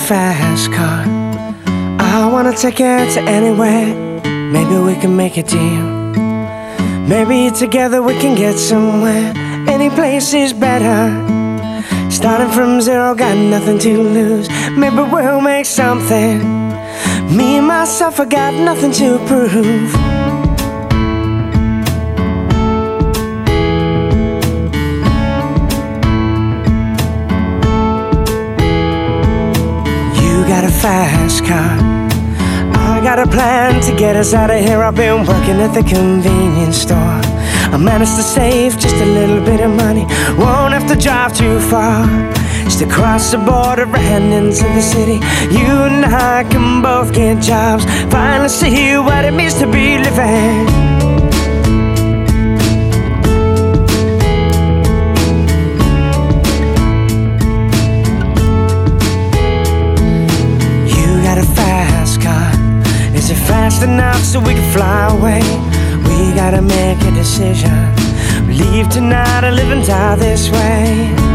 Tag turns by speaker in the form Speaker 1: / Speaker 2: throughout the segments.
Speaker 1: fast car. I wanna take it to anywhere. Maybe we can make a deal. Maybe together we can get somewhere. Any place is better. Starting from zero, got nothing to lose. Maybe we'll make something. Me and myself, I got nothing to prove. You got a fast car. I got a plan to get us out of here. I've been working at the convenience store. I managed to save just a little bit of money. Won't have to drive too far. Just across the border and into the city. You and I can both get jobs. Finally see what it means to be living. You got a fast car. Is it fast enough so we can fly away? We gotta make a decision. We leave tonight or live and die this way.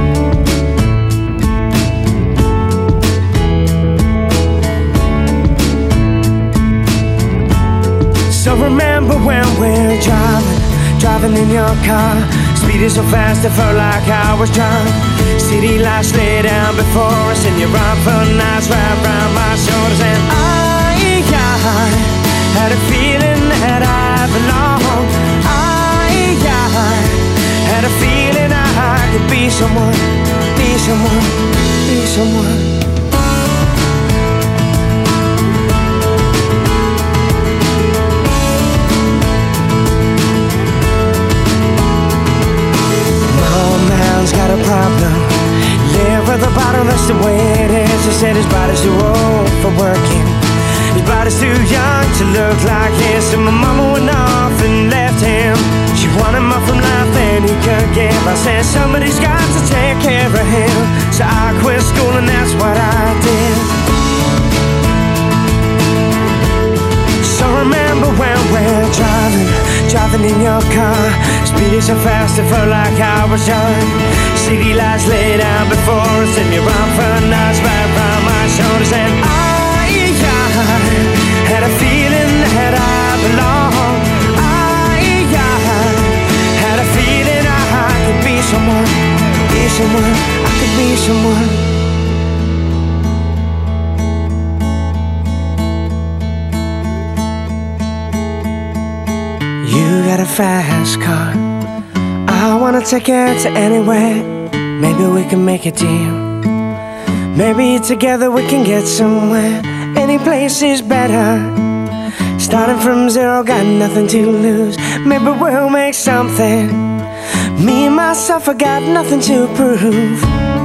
Speaker 1: So remember when we're driving in your car. Speeding so fast I felt like I was drunk. City lights lay down before us, and your arm felt nice wrapped around my shoulders. And I had a feeling that I belonged. I had a feeling I could be someone, be someone, be someone. My man's got a problem. Live with a bottle, that's the way it is. He said his body's too old for working. His body's too young to look like his. And my mama went off and left him. She wanted more from life than he could give. I said somebody's got to take care of him. So I quit school and that's what I did. So remember when we're driving in your car. Speeding so fast it felt like I was young. City lights lay down before us, and your arm felt nice wrapped around my shoulders. And I had a feeling that I belonged. I had a feeling I could be someone, be someone, I could be someone. You got a fast car. I wanna take it to anywhere. Maybe we can make a deal. Maybe together we can get somewhere. Any place is better. Starting from zero, got nothing to lose. Maybe we'll make something. Me and myself, I got nothing to prove.